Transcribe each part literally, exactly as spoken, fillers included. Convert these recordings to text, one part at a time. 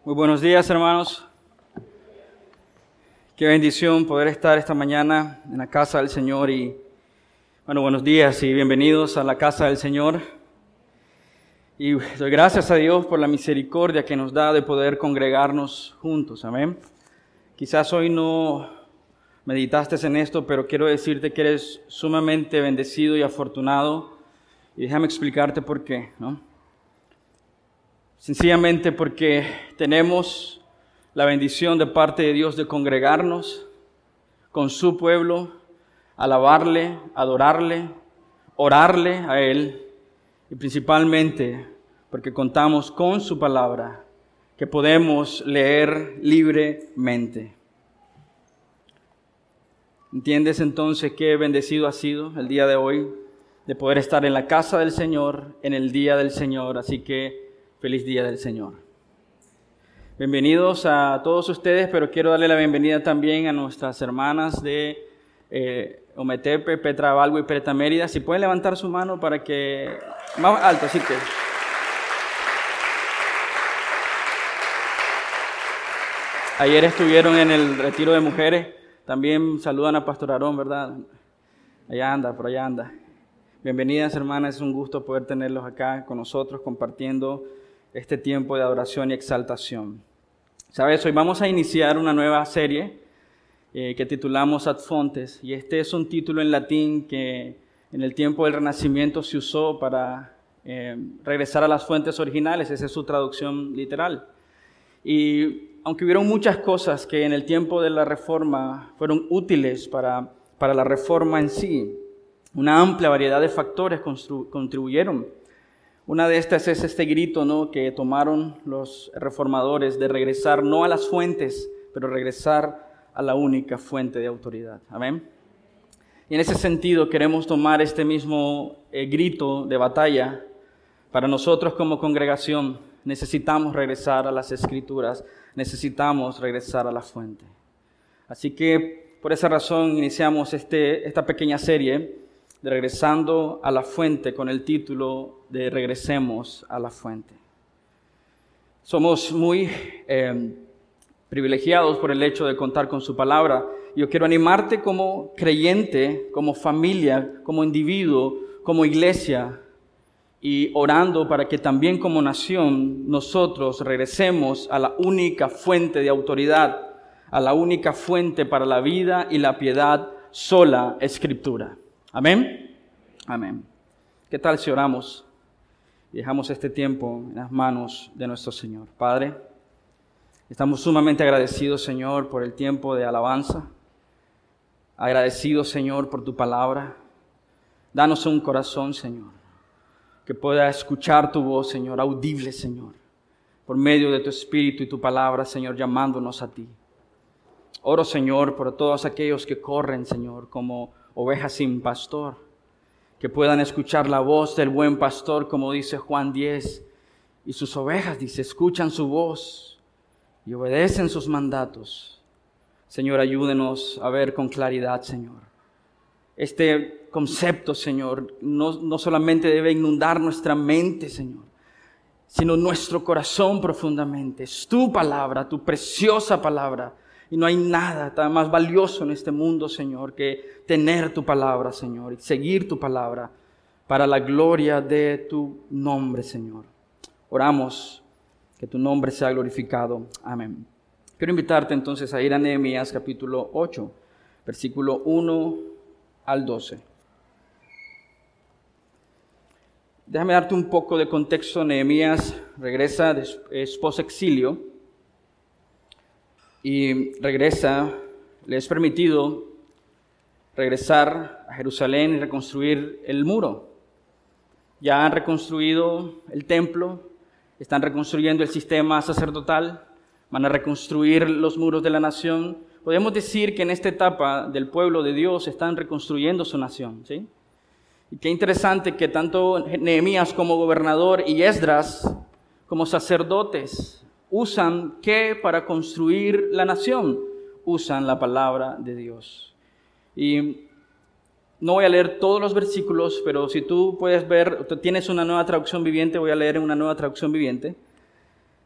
Muy buenos días, hermanos. Qué bendición poder estar esta mañana en la casa del Señor y, bueno, buenos días y bienvenidos a la casa del Señor. Y doy gracias a Dios por la misericordia que nos da de poder congregarnos juntos, amén. Quizás hoy no meditaste en esto, pero quiero decirte que eres sumamente bendecido y afortunado. Y déjame explicarte por qué, ¿no? Sencillamente porque tenemos la bendición de parte de Dios de congregarnos con su pueblo, alabarle, adorarle, orarle a Él y principalmente porque contamos con su palabra que podemos leer libremente. ¿Entiendes entonces qué bendecido ha sido el día de hoy de poder estar en la casa del Señor, en el día del Señor? Así que feliz día del Señor. Bienvenidos a todos ustedes, pero quiero darle la bienvenida también a nuestras hermanas de eh, Ometepe, Petra Balbo y Preta Mérida. Si pueden levantar su mano para que... Más alto, así que... Ayer estuvieron en el retiro de mujeres. También saludan a Pastor Aarón, ¿verdad? Allá anda, por allá anda. Bienvenidas, hermanas. Es un gusto poder tenerlos acá con nosotros compartiendo este tiempo de adoración y exaltación. Sabes, hoy vamos a iniciar una nueva serie eh, que titulamos Ad Fontes, y este es un título en latín que en el tiempo del Renacimiento se usó para eh, regresar a las fuentes originales. Esa es su traducción literal. Y aunque hubieron muchas cosas que en el tiempo de la Reforma fueron útiles para, para la Reforma en sí, una amplia variedad de factores constru- contribuyeron. Una de estas es este grito, ¿no?, que tomaron los reformadores de regresar no a las fuentes, pero regresar a la única fuente de autoridad. Amén. Y en ese sentido queremos tomar este mismo eh, grito de batalla. Para nosotros como congregación necesitamos regresar a las Escrituras, necesitamos regresar a la fuente. Así que por esa razón iniciamos este, esta pequeña serie de Regresando a la Fuente, con el título de Regresemos a la Fuente. Somos muy eh, privilegiados por el hecho de contar con su palabra. Yo quiero animarte como creyente, como familia, como individuo, como iglesia, y orando para que también como nación nosotros regresemos a la única fuente de autoridad, a la única fuente para la vida y la piedad, sola Escritura. Amén. Amén. ¿Qué tal si oramos y dejamos este tiempo en las manos de nuestro Señor? Padre, estamos sumamente agradecidos, Señor, por el tiempo de alabanza. Agradecidos, Señor, por tu palabra. Danos un corazón, Señor, que pueda escuchar tu voz, Señor, audible, Señor, por medio de tu Espíritu y tu palabra, Señor, llamándonos a ti. Oro, Señor, por todos aquellos que corren, Señor, como ovejas sin pastor, que puedan escuchar la voz del buen pastor, como dice Juan diez, y sus ovejas, dice, escuchan su voz y obedecen sus mandatos. Señor, ayúdenos a ver con claridad, Señor. Este concepto, Señor, no, no solamente debe inundar nuestra mente, Señor, sino nuestro corazón profundamente. Es tu palabra, tu preciosa palabra. Y no hay nada tan más valioso en este mundo, Señor, que tener tu palabra, Señor, y seguir tu palabra para la gloria de tu nombre, Señor. Oramos que tu nombre sea glorificado. Amén. Quiero invitarte entonces a ir a Nehemías capítulo ocho, versículo uno al doce. Déjame darte un poco de contexto. Nehemías regresa de esposo-exilio. Y regresa, le es permitido regresar a Jerusalén y reconstruir el muro. Ya han reconstruido el templo, están reconstruyendo el sistema sacerdotal, van a reconstruir los muros de la nación. Podemos decir que en esta etapa del pueblo de Dios están reconstruyendo su nación, ¿sí? Y qué interesante que tanto Nehemías como gobernador y Esdras como sacerdotes usan ¿qué? Para construir la nación. Usan la palabra de Dios. Y no voy a leer todos los versículos, pero si tú puedes ver, tú tienes una nueva traducción viviente, voy a leer en una nueva traducción viviente.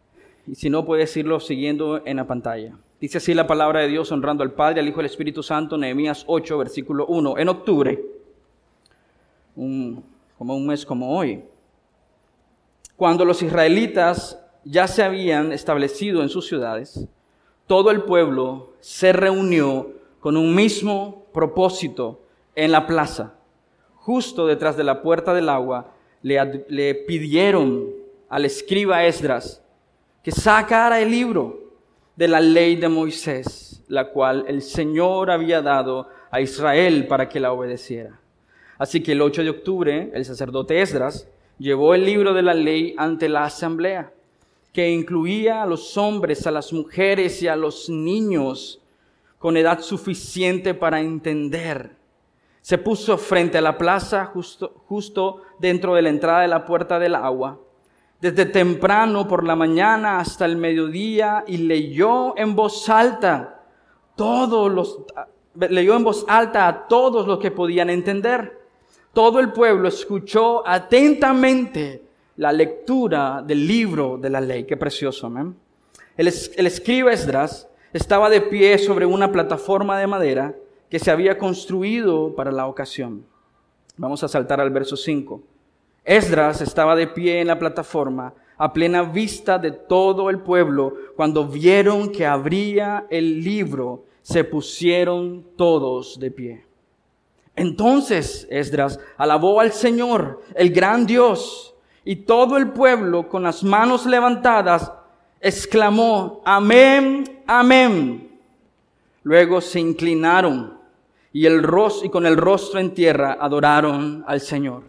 Y si no, puedes irlo siguiendo en la pantalla. Dice así la palabra de Dios, honrando al Padre, al Hijo y al Espíritu Santo, Nehemías ocho, versículo uno. En octubre, un, como un mes como hoy, cuando los israelitas ya se habían establecido en sus ciudades, todo el pueblo se reunió con un mismo propósito en la plaza. Justo detrás de la puerta del agua, le, le pidieron al escriba Esdras que sacara el libro de la ley de Moisés, la cual el Señor había dado a Israel para que la obedeciera. Así que el ocho de octubre, el sacerdote Esdras llevó el libro de la ley ante la asamblea, que incluía a los hombres, a las mujeres y a los niños con edad suficiente para entender. Se puso frente a la plaza, justo, justo dentro de la entrada de la puerta del agua, desde temprano por la mañana hasta el mediodía, y leyó en voz alta todos los, leyó en voz alta a todos los que podían entender. Todo el pueblo escuchó atentamente la lectura del libro de la ley. Qué precioso, amén. El, el escriba Esdras estaba de pie sobre una plataforma de madera que se había construido para la ocasión. Vamos a saltar al verso cinco. Esdras estaba de pie en la plataforma, a plena vista de todo el pueblo. Cuando vieron que abría el libro, se pusieron todos de pie. Entonces Esdras alabó al Señor, el gran Dios, y todo el pueblo, con las manos levantadas, exclamó: amén, amén. Luego se inclinaron y, el ros- y con el rostro en tierra adoraron al Señor.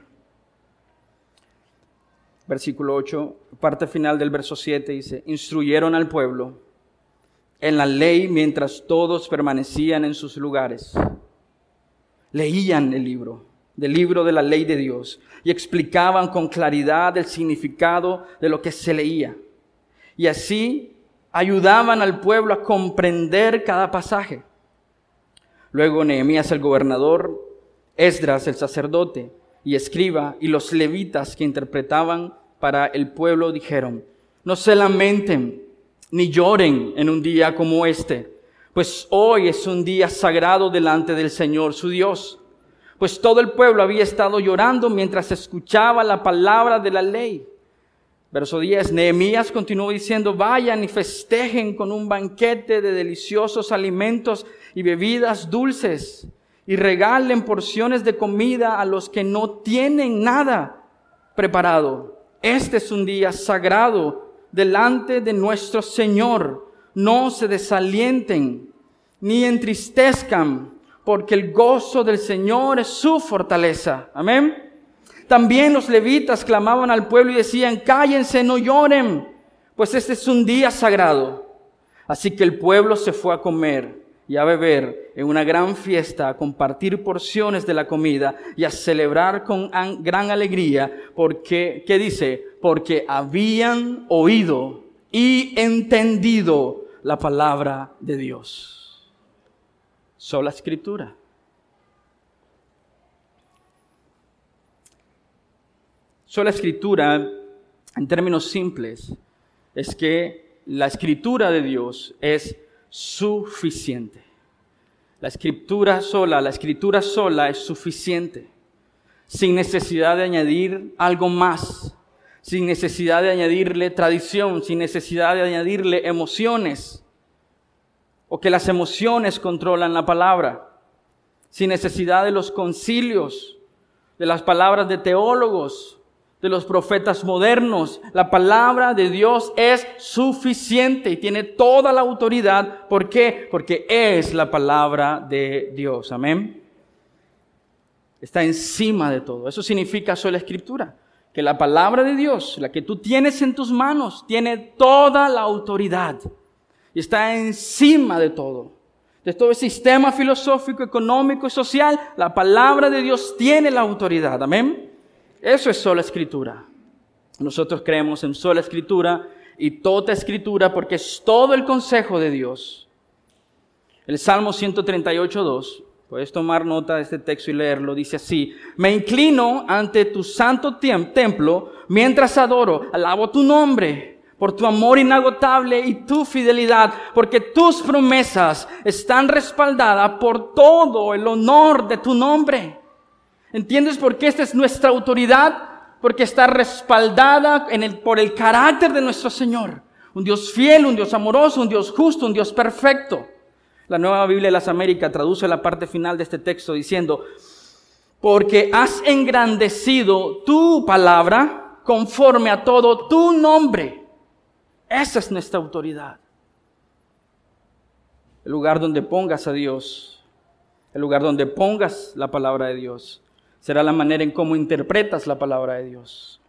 Versículo ocho, parte final del verso siete, dice: instruyeron al pueblo en la ley mientras todos permanecían en sus lugares. Leían el libro, del libro de la ley de Dios, y explicaban con claridad el significado de lo que se leía. Y así ayudaban al pueblo a comprender cada pasaje. Luego Nehemías el gobernador, Esdras el sacerdote y escriba, y los levitas que interpretaban para el pueblo dijeron: no se lamenten ni lloren en un día como este, pues hoy es un día sagrado delante del Señor su Dios. Pues todo el pueblo había estado llorando mientras escuchaba la palabra de la ley. Verso diez, Nehemías continuó diciendo: vayan y festejen con un banquete de deliciosos alimentos y bebidas dulces, y regalen porciones de comida a los que no tienen nada preparado. Este es un día sagrado delante de nuestro Señor. No se desalienten ni entristezcan, porque el gozo del Señor es su fortaleza. Amén. También los levitas clamaban al pueblo y decían: cállense, no lloren, pues este es un día sagrado. Así que el pueblo se fue a comer y a beber en una gran fiesta, a compartir porciones de la comida y a celebrar con gran alegría, porque, ¿qué dice? Porque habían oído y entendido la palabra de Dios. Sola Escritura. Sola Escritura, en términos simples, es que la Escritura de Dios es suficiente. La Escritura sola, la Escritura sola es suficiente, sin necesidad de añadir algo más, sin necesidad de añadirle tradición, sin necesidad de añadirle emociones, o que las emociones controlan la palabra, sin necesidad de los concilios, de las palabras de teólogos, de los profetas modernos. La palabra de Dios es suficiente y tiene toda la autoridad. ¿Por qué? Porque es la palabra de Dios. Amén. Está encima de todo. Eso significa sola Escritura. Que la palabra de Dios, la que tú tienes en tus manos, tiene toda la autoridad. Y está encima de todo. De todo el sistema filosófico, económico y social, la palabra de Dios tiene la autoridad. Amén. Eso es sola Escritura. Nosotros creemos en sola Escritura y toda Escritura porque es todo el consejo de Dios. El Salmo ciento treinta y ocho, dos, puedes tomar nota de este texto y leerlo, dice así: me inclino ante tu santo templo mientras adoro, alabo tu nombre, por tu amor inagotable y tu fidelidad, porque tus promesas están respaldadas por todo el honor de tu nombre. ¿Entiendes por qué esta es nuestra autoridad? Porque está respaldada en el, por el carácter de nuestro Señor. Un Dios fiel, un Dios amoroso, un Dios justo, un Dios perfecto. La Nueva Biblia de las Américas traduce la parte final de este texto diciendo: porque has engrandecido tu palabra conforme a todo tu nombre. Esa es nuestra autoridad. El lugar donde pongas a Dios, el lugar donde pongas la palabra de Dios, será la manera en cómo interpretas la palabra de Dios.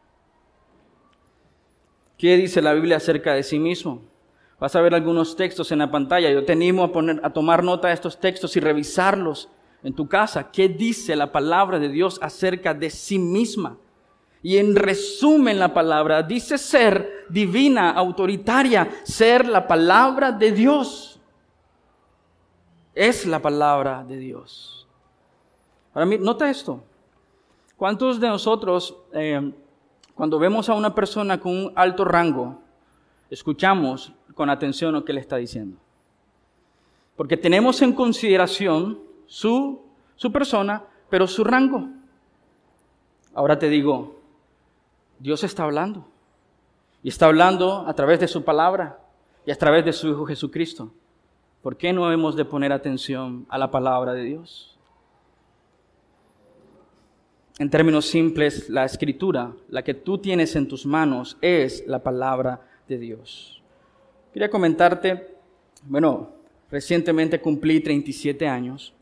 ¿Qué dice la Biblia acerca de sí mismo? Vas a ver algunos textos en la pantalla. Yo te animo a, poner, a tomar nota de estos textos y revisarlos en tu casa. ¿Qué dice la palabra de Dios acerca de sí misma? Y en resumen, la palabra dice ser divina, autoritaria, ser la palabra de Dios. Es la palabra de Dios. Ahora, nota esto. ¿Cuántos de nosotros, eh, cuando vemos a una persona con un alto rango, escuchamos con atención lo que le está diciendo? Porque tenemos en consideración su, su persona, pero su rango. Ahora te digo, Dios está hablando. Y está hablando a través de su palabra y a través de su Hijo Jesucristo. ¿Por qué no hemos de poner atención a la palabra de Dios? En términos simples, la Escritura, la que tú tienes en tus manos, es la palabra de Dios. Quería comentarte, bueno, recientemente cumplí treinta y siete años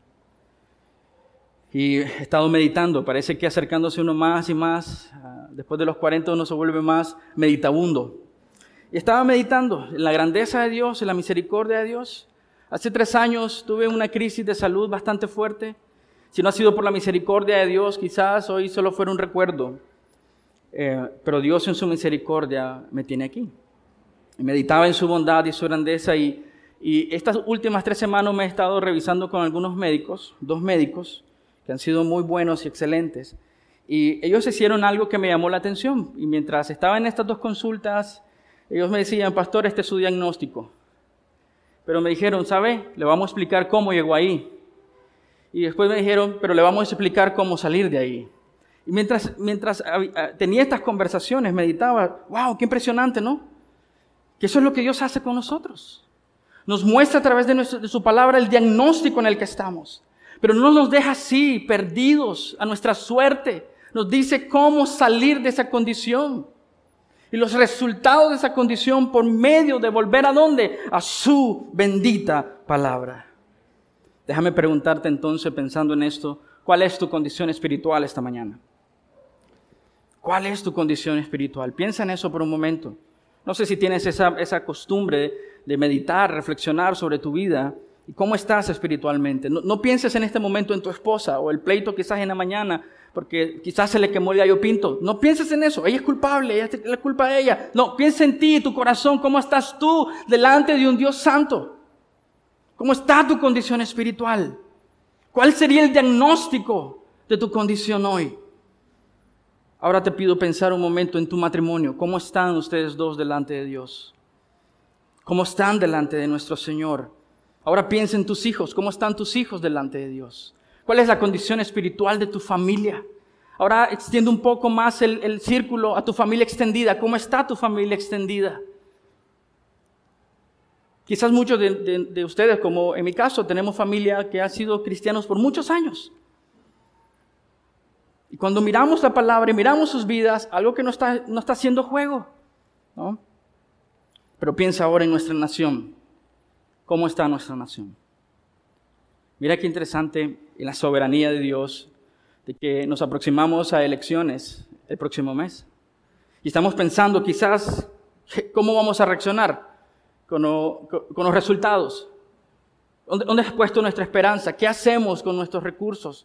y he estado meditando. Parece que acercándose uno más y más, después de los cuarenta uno se vuelve más meditabundo. Y estaba meditando en la grandeza de Dios, en la misericordia de Dios. Hace tres años tuve una crisis de salud bastante fuerte. Si no ha sido por la misericordia de Dios, quizás hoy solo fuera un recuerdo. Eh, pero Dios en su misericordia me tiene aquí. Y meditaba en su bondad y su grandeza. Y, y estas últimas tres semanas me he estado revisando con algunos médicos, dos médicos, que han sido muy buenos y excelentes. Y ellos hicieron algo que me llamó la atención. Y mientras estaba en estas dos consultas, ellos me decían: pastor, este es su diagnóstico. Pero me dijeron: ¿sabe? Le vamos a explicar cómo llegó ahí. Y después me dijeron: pero le vamos a explicar cómo salir de ahí. Y mientras, mientras tenía estas conversaciones, meditaba: wow, qué impresionante, ¿no? Que eso es lo que Dios hace con nosotros. Nos muestra a través de, nuestro, de su palabra el diagnóstico en el que estamos. Pero no nos deja así, perdidos a nuestra suerte. Nos dice cómo salir de esa condición. Y los resultados de esa condición por medio de volver ¿a dónde? A su bendita palabra. Déjame preguntarte entonces, pensando en esto, ¿cuál es tu condición espiritual esta mañana? ¿Cuál es tu condición espiritual? Piensa en eso por un momento. No sé si tienes esa, esa costumbre de, de meditar, reflexionar sobre tu vida y cómo estás espiritualmente. No, no pienses en este momento en tu esposa o el pleito quizás en la mañana, porque quizás se le quemó el gallo pinto. No pienses en eso, ella es culpable, ella es la culpa de ella. No, piensa en ti, tu corazón, cómo estás tú delante de un Dios santo. ¿Cómo está tu condición espiritual? ¿Cuál sería el diagnóstico de tu condición hoy? Ahora te pido pensar un momento en tu matrimonio. ¿Cómo están ustedes dos delante de Dios? ¿Cómo están delante de nuestro Señor? Ahora piensa en tus hijos. ¿Cómo están tus hijos delante de Dios? ¿Cuál es la condición espiritual de tu familia? Ahora extiende un poco más el, el círculo a tu familia extendida. ¿Cómo está tu familia extendida? Quizás muchos de, de, de ustedes, como en mi caso, tenemos familia que ha sido cristianos por muchos años. Y cuando miramos la palabra y miramos sus vidas, algo que no está, no está haciendo juego, ¿no? Pero piensa ahora en nuestra nación. ¿Cómo está nuestra nación? Mira qué interesante en la soberanía de Dios, de que nos aproximamos a elecciones el próximo mes. Y estamos pensando quizás cómo vamos a reaccionar con, lo, con los resultados. ¿Dónde, ¿Dónde has puesto nuestra esperanza? ¿Qué hacemos con nuestros recursos?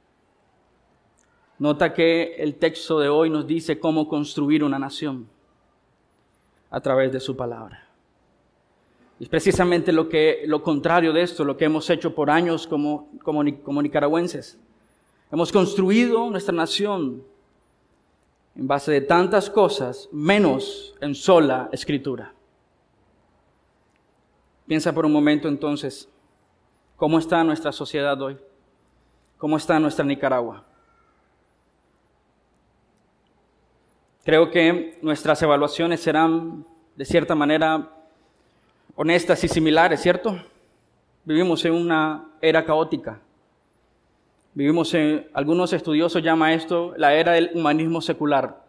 Nota que el texto de hoy nos dice cómo construir una nación a través de su palabra. Y es precisamente lo, que, lo contrario de esto, lo que hemos hecho por años como, como, como nicaragüenses. Hemos construido nuestra nación en base de tantas cosas, menos en sola Escritura. Piensa por un momento entonces, ¿cómo está nuestra sociedad hoy? ¿Cómo está nuestra Nicaragua? Creo que nuestras evaluaciones serán, de cierta manera, honestas y similares, ¿cierto? Vivimos en una era caótica. Vivimos en, algunos estudiosos llaman esto la era del humanismo secular.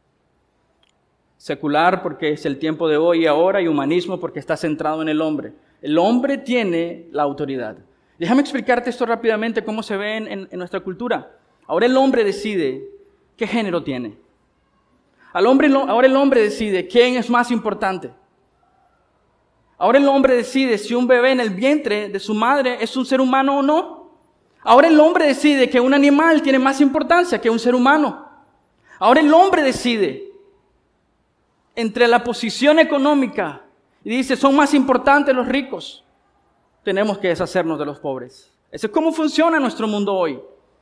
Secular porque es el tiempo de hoy y ahora, y humanismo porque está centrado en el hombre. El hombre tiene la autoridad. Déjame explicarte esto rápidamente, cómo se ve en, en, en nuestra cultura. Ahora el hombre decide qué género tiene. Al hombre, ahora el hombre decide quién es más importante. Ahora el hombre decide si un bebé en el vientre de su madre es un ser humano o no. Ahora el hombre decide que un animal tiene más importancia que un ser humano. Ahora el hombre decide entre la posición económica y dice, son más importantes los ricos. Tenemos que deshacernos de los pobres. Eso es cómo funciona nuestro mundo hoy.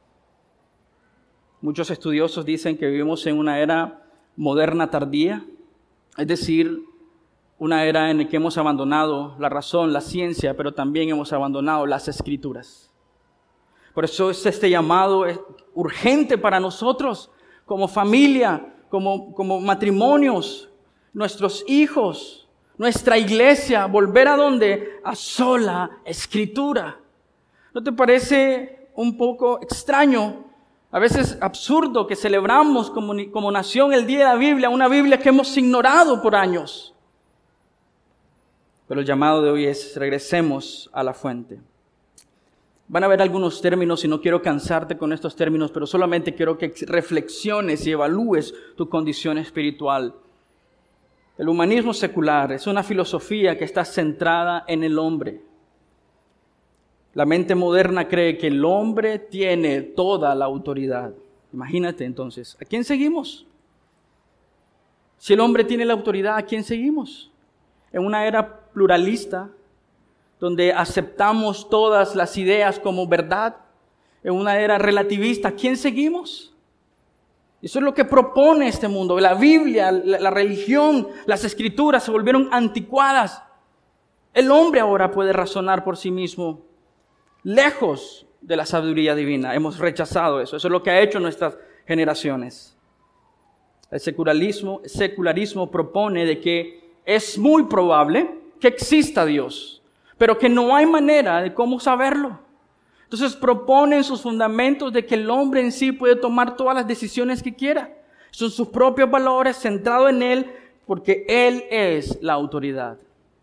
Muchos estudiosos dicen que vivimos en una era moderna tardía, es decir, una era en la que hemos abandonado la razón, la ciencia, pero también hemos abandonado las Escrituras. Por eso es este llamado urgente para nosotros, como familia, como, como matrimonios, nuestros hijos, nuestra iglesia, volver a ¿dónde? A sola Escritura. ¿No te parece un poco extraño, a veces absurdo, que celebramos como, como nación el Día de la Biblia, una Biblia que hemos ignorado por años? Pero el llamado de hoy es regresemos a la fuente. Van a haber algunos términos y no quiero cansarte con estos términos, pero solamente quiero que reflexiones y evalúes tu condición espiritual. El humanismo secular es una filosofía que está centrada en el hombre. La mente moderna cree que el hombre tiene toda la autoridad. Imagínate entonces, ¿a quién seguimos? Si el hombre tiene la autoridad, ¿a quién seguimos? En una era pluralista, donde aceptamos todas las ideas como verdad, en una era relativista, ¿a quién seguimos? Eso es lo que propone este mundo. La Biblia, la, la religión, las Escrituras se volvieron anticuadas. El hombre ahora puede razonar por sí mismo, lejos de la sabiduría divina. Hemos rechazado eso. Eso es lo que ha hecho nuestras generaciones. El secularismo, el secularismo propone de que es muy probable que exista Dios, pero que no hay manera de cómo saberlo. Entonces proponen sus fundamentos de que el hombre en sí puede tomar todas las decisiones que quiera. Son sus propios valores, centrados en Él, porque Él es la autoridad.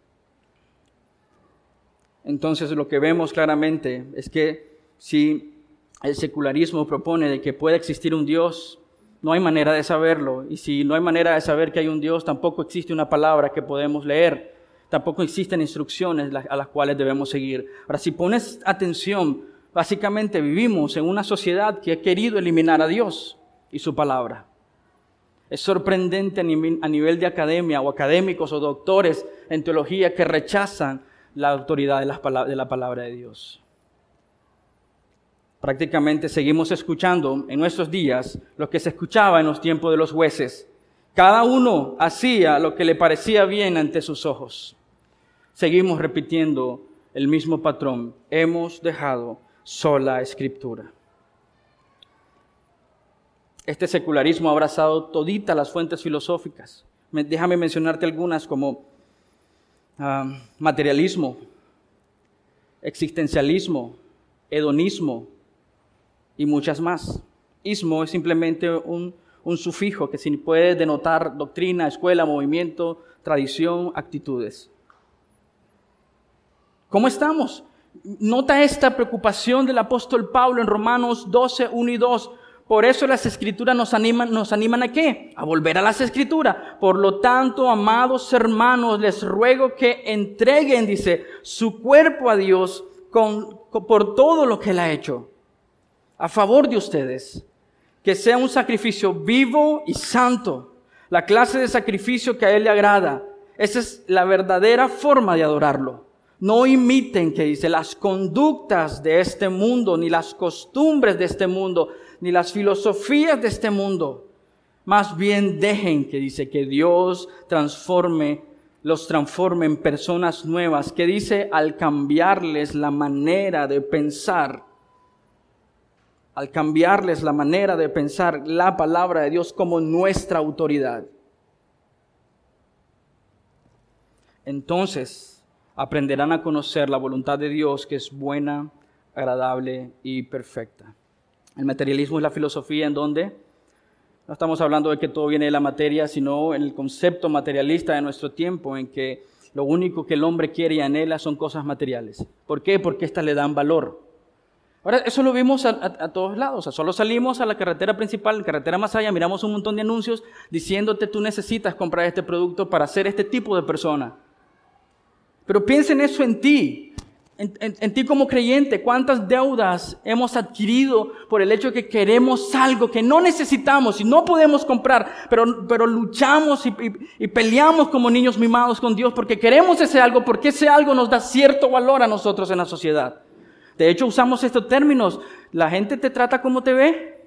Entonces lo que vemos claramente es que si el secularismo propone de que puede existir un Dios, no hay manera de saberlo. Y si no hay manera de saber que hay un Dios, tampoco existe una palabra que podemos leer. Tampoco existen instrucciones a las cuales debemos seguir. Ahora, si pones atención, básicamente vivimos en una sociedad que ha querido eliminar a Dios y su palabra. Es sorprendente a nivel, a nivel de academia o académicos o doctores en teología que rechazan la autoridad de la, de la palabra de Dios. Prácticamente seguimos escuchando en nuestros días lo que se escuchaba en los tiempos de los jueces. Cada uno hacía lo que le parecía bien ante sus ojos. Seguimos repitiendo el mismo patrón. Hemos dejado sola Escritura. Este secularismo ha abrazado toditas las fuentes filosóficas. Déjame mencionarte algunas como uh, materialismo, existencialismo, hedonismo y muchas más. Ismo es simplemente un, un sufijo que puede denotar doctrina, escuela, movimiento, tradición, actitudes. ¿Cómo estamos? Nota esta preocupación del apóstol Pablo en Romanos doce, uno y dos. Por eso las Escrituras nos animan, ¿nos animan a qué? A volver a las Escrituras. Por lo tanto, amados hermanos, les ruego que entreguen, dice, su cuerpo a Dios con, con, por todo lo que Él ha hecho, a favor de ustedes. Que sea un sacrificio vivo y santo, la clase de sacrificio que a Él le agrada. Esa es la verdadera forma de adorarlo. No imiten, que dice, las conductas de este mundo, ni las costumbres de este mundo, ni las filosofías de este mundo. Más bien dejen, que dice, que Dios transforme, los transforme en personas nuevas, que dice, al cambiarles la manera de pensar, al cambiarles la manera de pensar la palabra de Dios como nuestra autoridad. Entonces aprenderán a conocer la voluntad de Dios, que es buena, agradable y perfecta. El materialismo es la filosofía en donde no estamos hablando de que todo viene de la materia, sino en el concepto materialista de nuestro tiempo, en que lo único que el hombre quiere y anhela son cosas materiales. ¿Por qué? Porque éstas le dan valor. Ahora, eso lo vimos a, a, a todos lados. O sea, solo salimos a la carretera principal, la carretera más allá, miramos un montón de anuncios diciéndote tú necesitas comprar este producto para ser este tipo de persona. Pero piensa en eso en ti, en, en, en ti como creyente. ¿Cuántas deudas hemos adquirido por el hecho de que queremos algo que no necesitamos y no podemos comprar, pero, pero luchamos y, y, y peleamos como niños mimados con Dios porque queremos ese algo, porque ese algo nos da cierto valor a nosotros en la sociedad? De hecho, usamos estos términos. La gente te trata como te ve.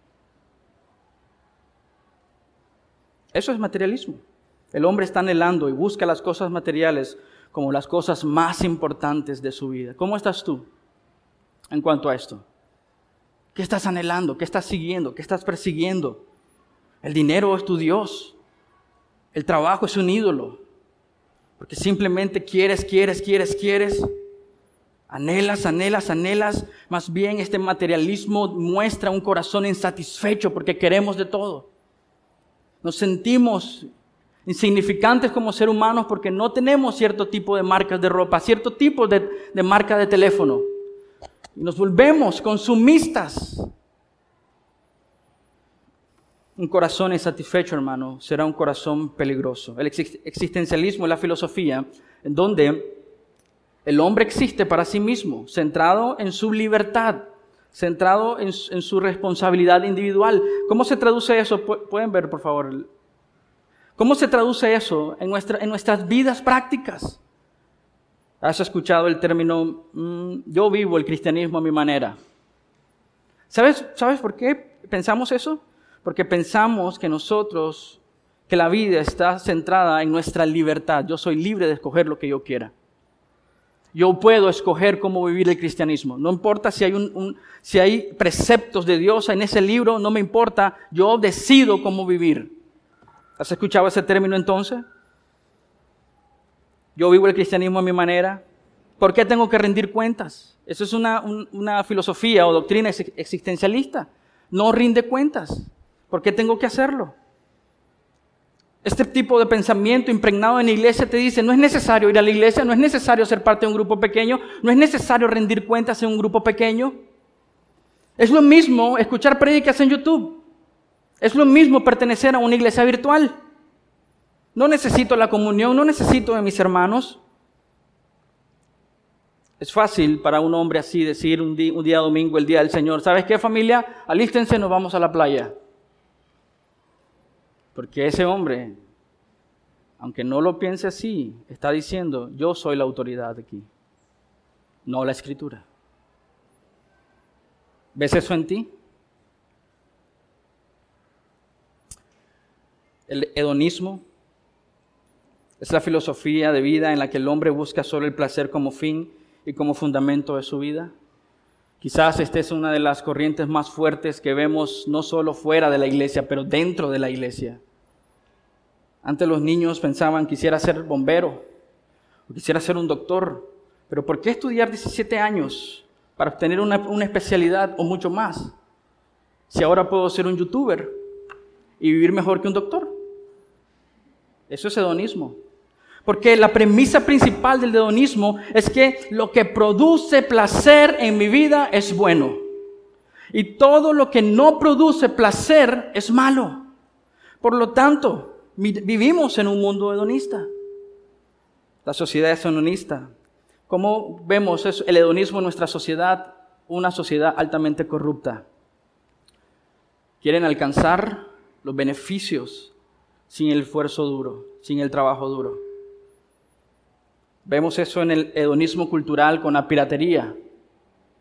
Eso es materialismo. El hombre está anhelando y busca las cosas materiales como las cosas más importantes de su vida. ¿Cómo estás tú en cuanto a esto? ¿Qué estás anhelando? ¿Qué estás siguiendo? ¿Qué estás persiguiendo? El dinero es tu Dios. El trabajo es un ídolo. Porque simplemente quieres, quieres, quieres, quieres. Anhelas, anhelas, anhelas. Más bien este materialismo muestra un corazón insatisfecho porque queremos de todo. Nos sentimos insignificantes como seres humanos porque no tenemos cierto tipo de marcas de ropa, cierto tipo de, de marca de teléfono. Y nos volvemos consumistas. Un corazón insatisfecho, hermano, será un corazón peligroso. El existencialismo es la filosofía en donde el hombre existe para sí mismo, centrado en su libertad, centrado en, en su responsabilidad individual. ¿Cómo se traduce eso? Pueden ver, por favor. ¿Cómo se traduce eso en, nuestra, en nuestras vidas prácticas? ¿Has escuchado el término, mmm, yo vivo el cristianismo a mi manera? ¿Sabes, ¿Sabes por qué pensamos eso? Porque pensamos que nosotros, que la vida está centrada en nuestra libertad. Yo soy libre de escoger lo que yo quiera. Yo puedo escoger cómo vivir el cristianismo. No importa si hay, un, un, si hay preceptos de Dios en ese libro, no me importa. Yo decido cómo vivir. ¿Has escuchado ese término entonces? Yo vivo el cristianismo a mi manera. ¿Por qué tengo que rendir cuentas? Eso es una, un, una filosofía o doctrina existencialista. No rinde cuentas. ¿Por qué tengo que hacerlo? Este tipo de pensamiento impregnado en la iglesia te dice, no es necesario ir a la iglesia, no es necesario ser parte de un grupo pequeño, no es necesario rendir cuentas en un grupo pequeño. Es lo mismo escuchar prédicas en YouTube. Es lo mismo pertenecer a una iglesia virtual. No necesito la comunión, no necesito de mis hermanos. Es fácil para un hombre así decir un día, un día domingo, el día del Señor, ¿sabes qué, familia? Alístense, nos vamos a la playa. Porque ese hombre, aunque no lo piense así, está diciendo, yo soy la autoridad aquí, no la Escritura. ¿Ves eso en ti? El hedonismo es la filosofía de vida en la que el hombre busca solo el placer como fin y como fundamento de su vida. Quizás esta es una de las corrientes más fuertes que vemos no solo fuera de la iglesia, pero dentro de la iglesia. Antes los niños pensaban, quisiera ser bombero, o quisiera ser un doctor, pero ¿por qué estudiar diecisiete años para obtener una, una especialidad o mucho más? Si ahora puedo ser un youtuber y vivir mejor que un doctor. Eso es hedonismo. Porque la premisa principal del hedonismo es que lo que produce placer en mi vida es bueno. Y todo lo que no produce placer es malo. Por lo tanto, vivimos en un mundo hedonista. La sociedad es hedonista. ¿Cómo vemos eso, el hedonismo en nuestra sociedad? Una sociedad altamente corrupta. Quieren alcanzar los beneficios sin el esfuerzo duro, sin el trabajo duro. Vemos eso en el hedonismo cultural con la piratería.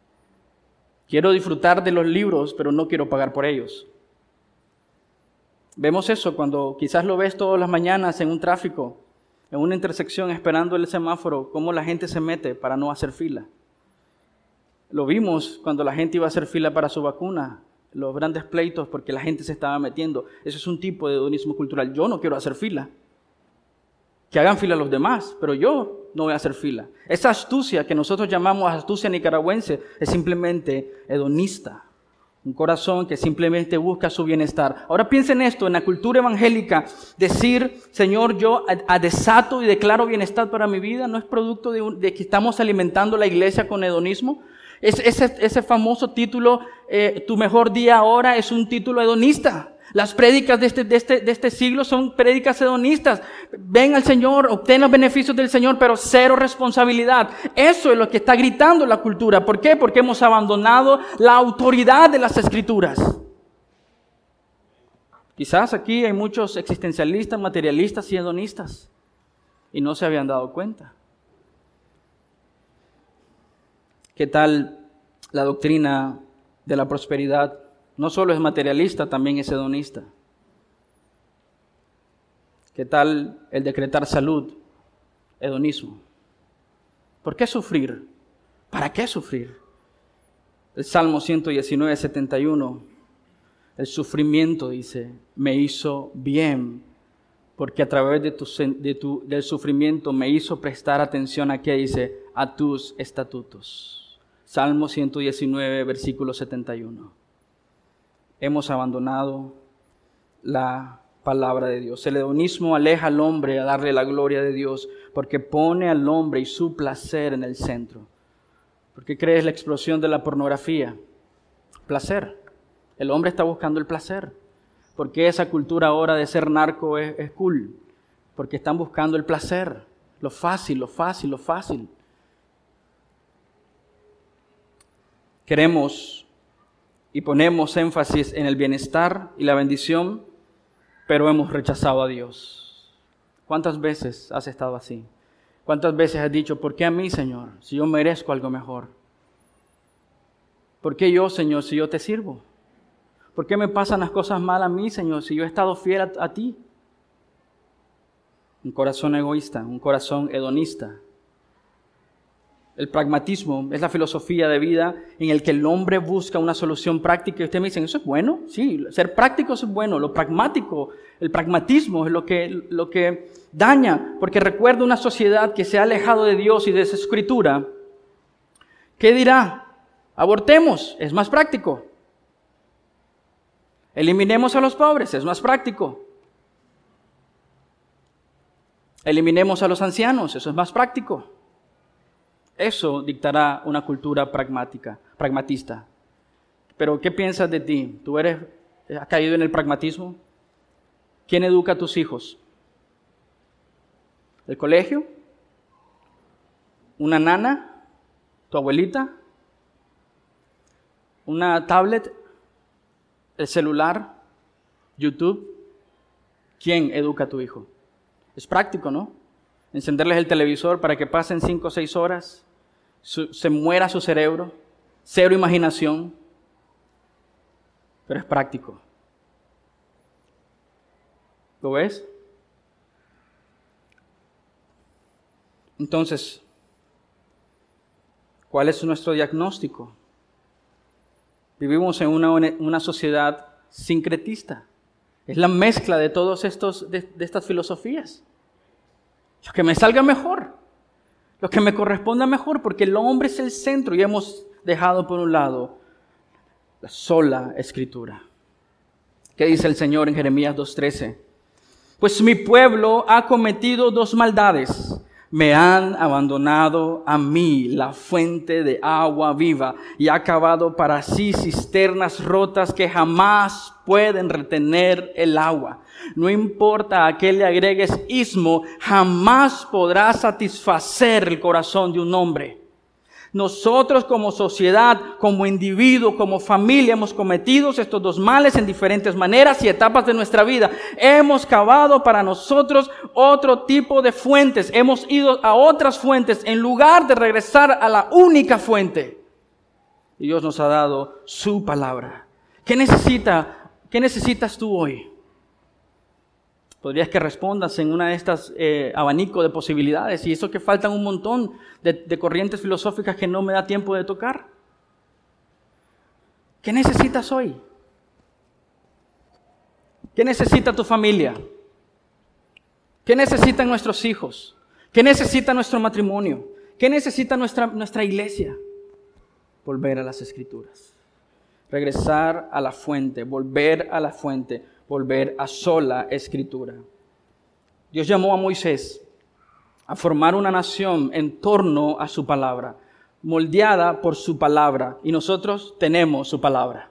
Quiero disfrutar de los libros, pero no quiero pagar por ellos. Vemos eso cuando quizás lo ves todas las mañanas en un tráfico, en una intersección esperando el semáforo, cómo la gente se mete para no hacer fila. Lo vimos cuando la gente iba a hacer fila para su vacuna, los grandes pleitos porque la gente se estaba metiendo. Eso es un tipo de hedonismo cultural. Yo no quiero hacer fila. Que hagan fila los demás, pero yo no voy a hacer fila. Esa astucia que nosotros llamamos astucia nicaragüense es simplemente hedonista. Un corazón que simplemente busca su bienestar. Ahora piensen esto, en la cultura evangélica, decir, Señor, yo desato y declaro bienestar para mi vida, no es producto de, un, de que estamos alimentando la iglesia con hedonismo. Es, ese, ese famoso título, eh, tu mejor día ahora, es un título hedonista. Las prédicas de este, de, este, de este siglo son prédicas hedonistas. Ven al Señor, obtén los beneficios del Señor, pero cero responsabilidad. Eso es lo que está gritando la cultura. ¿Por qué? Porque hemos abandonado la autoridad de las Escrituras. Quizás aquí hay muchos existencialistas, materialistas y hedonistas, y no se habían dado cuenta. ¿Qué tal la doctrina de la prosperidad? No solo es materialista, también es hedonista. ¿Qué tal el decretar salud? Hedonismo. ¿Por qué sufrir? ¿Para qué sufrir? El Salmo ciento diecinueve, setenta y uno. El sufrimiento, dice, me hizo bien, porque a través de tu, de tu, del sufrimiento me hizo prestar atención a qué dice, a tus estatutos. Salmo ciento diecinueve, versículo setenta y uno. Hemos abandonado la palabra de Dios. El hedonismo aleja al hombre a darle la gloria de Dios porque pone al hombre y su placer en el centro. ¿Por qué crees la explosión de la pornografía? Placer. El hombre está buscando el placer. ¿Por qué esa cultura ahora de ser narco es, es cool? Porque están buscando el placer. Lo fácil, lo fácil, lo fácil. Queremos y ponemos énfasis en el bienestar y la bendición, pero hemos rechazado a Dios. ¿Cuántas veces has estado así? ¿Cuántas veces has dicho, ¿por qué a mí, Señor, si yo merezco algo mejor? ¿Por qué yo, Señor, si yo te sirvo? ¿Por qué me pasan las cosas mal a mí, Señor, si yo he estado fiel a, a ti? Un corazón egoísta, un corazón hedonista. El pragmatismo es la filosofía de vida en el que el hombre busca una solución práctica. Y ustedes me dicen, ¿eso es bueno? Sí, ser práctico es bueno. Lo pragmático, el pragmatismo es lo que, lo que daña. Porque recuerda una sociedad que se ha alejado de Dios y de su escritura. ¿Qué dirá? Abortemos, es más práctico. Eliminemos a los pobres, es más práctico. Eliminemos a los ancianos, eso es más práctico. Eso dictará una cultura pragmática, pragmatista. Pero ¿qué piensas de ti? ¿Tú eres, has caído en el pragmatismo? ¿Quién educa a tus hijos? ¿El colegio? ¿Una nana? ¿Tu abuelita? ¿Una tablet? ¿El celular? ¿YouTube? ¿Quién educa a tu hijo? Es práctico, ¿no? Encenderles el televisor para que pasen cinco o seis horas, su, se muera su cerebro, cero imaginación, pero es práctico. ¿Lo ves? Entonces, ¿cuál es nuestro diagnóstico? Vivimos en una, una sociedad sincretista. Es la mezcla de todas estos de, de estas filosofías. Lo que me salga mejor, lo que me corresponda mejor, porque el hombre es el centro y hemos dejado por un lado la sola Escritura. ¿Qué dice el Señor en Jeremías dos trece? Pues mi pueblo ha cometido dos maldades. Me han abandonado a mí, la fuente de agua viva, y ha cavado para sí cisternas rotas que jamás pueden retener el agua. No importa a qué le agregues istmo, jamás podrá satisfacer el corazón de un hombre. Nosotros como sociedad, como individuo, como familia, hemos cometido estos dos males en diferentes maneras y etapas de nuestra vida. Hemos cavado para nosotros otro tipo de fuentes. Hemos ido a otras fuentes en lugar de regresar a la única fuente. Y Dios nos ha dado su palabra. ¿Qué necesita, qué necesitas tú hoy? Podrías que respondas en una de estas eh, abanico de posibilidades. Y eso que faltan un montón de, de corrientes filosóficas que no me da tiempo de tocar. ¿Qué necesitas hoy? ¿Qué necesita tu familia? ¿Qué necesitan nuestros hijos? ¿Qué necesita nuestro matrimonio? ¿Qué necesita nuestra, nuestra iglesia? Volver a las Escrituras. Regresar a la fuente, volver a la fuente, volver a sola Escritura. Dios llamó a Moisés a formar una nación en torno a su palabra, moldeada por su palabra, y nosotros tenemos su palabra.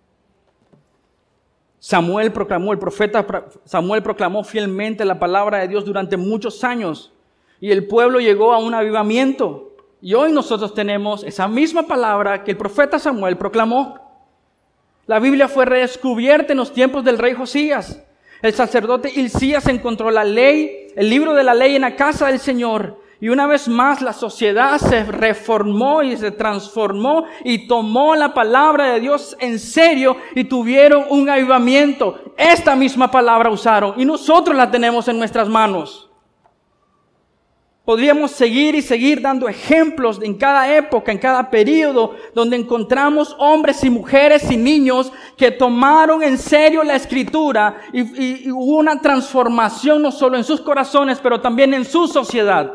Samuel proclamó, el profeta Samuel proclamó fielmente la palabra de Dios durante muchos años, y el pueblo llegó a un avivamiento. Y hoy nosotros tenemos esa misma palabra que el profeta Samuel proclamó. La Biblia fue redescubierta en los tiempos del rey Josías. El sacerdote Hilcías encontró la ley, el libro de la ley en la casa del Señor. Y una vez más la sociedad se reformó y se transformó y tomó la palabra de Dios en serio y tuvieron un avivamiento. Esta misma palabra usaron y nosotros la tenemos en nuestras manos. Podríamos seguir y seguir dando ejemplos en cada época, en cada periodo, donde encontramos hombres y mujeres y niños que tomaron en serio la Escritura y, y, y hubo una transformación no solo en sus corazones, pero también en su sociedad.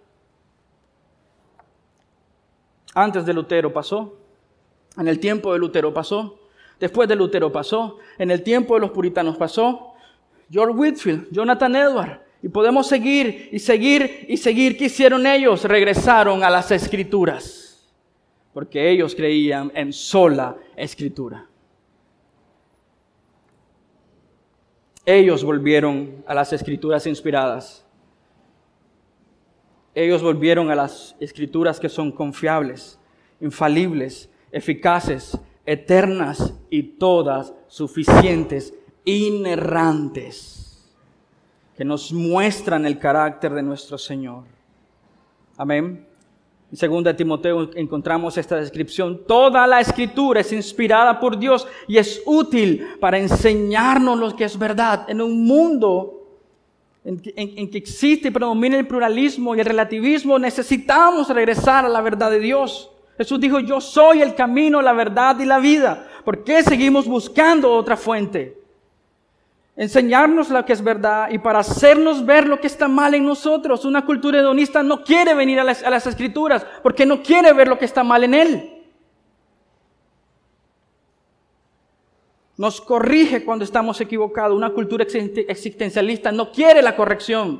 Antes de Lutero pasó, en el tiempo de Lutero pasó, después de Lutero pasó, en el tiempo de los puritanos pasó, George Whitefield, Jonathan Edwards. Y podemos seguir y seguir y seguir. ¿Qué hicieron ellos? Regresaron a las Escrituras. Porque ellos creían en sola Escritura. Ellos volvieron a las Escrituras inspiradas. Ellos volvieron a las Escrituras que son confiables, infalibles, eficaces, eternas y todas suficientes, inerrantes, que nos muestran el carácter de nuestro Señor. Amén. En segunda de Timoteo encontramos esta descripción. Toda la Escritura es inspirada por Dios y es útil para enseñarnos lo que es verdad. En un mundo en que, en, en que existe y predomina el pluralismo y el relativismo, necesitamos regresar a la verdad de Dios. Jesús dijo, yo soy el camino, la verdad y la vida. ¿Por qué seguimos buscando otra fuente? Enseñarnos lo que es verdad y para hacernos ver lo que está mal en nosotros. Una cultura hedonista no quiere venir a las, a las Escrituras porque no quiere ver lo que está mal en él. Nos corrige cuando estamos equivocados. Una cultura existencialista no quiere la corrección.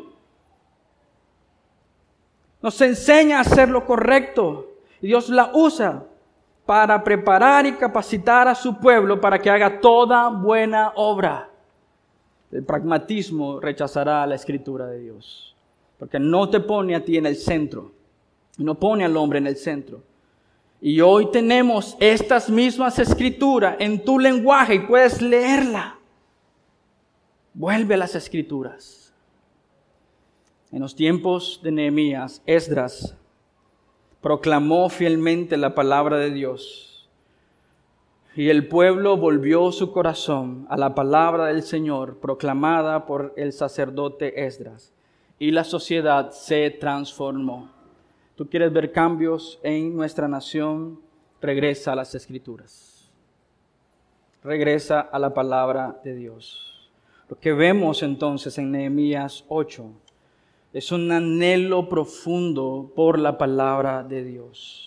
Nos enseña a hacer lo correcto y Dios la usa para preparar y capacitar a su pueblo para que haga toda buena obra. El pragmatismo rechazará la Escritura de Dios, porque no te pone a ti en el centro, no pone al hombre en el centro. Y hoy tenemos estas mismas Escrituras en tu lenguaje y puedes leerla. Vuelve a las Escrituras. En los tiempos de Nehemías, Esdras proclamó fielmente la palabra de Dios. Y el pueblo volvió su corazón a la palabra del Señor proclamada por el sacerdote Esdras. Y la sociedad se transformó. ¿Tú quieres ver cambios en nuestra nación? Regresa a las Escrituras. Regresa a la palabra de Dios. Lo que vemos entonces en Nehemías ocho es un anhelo profundo por la palabra de Dios.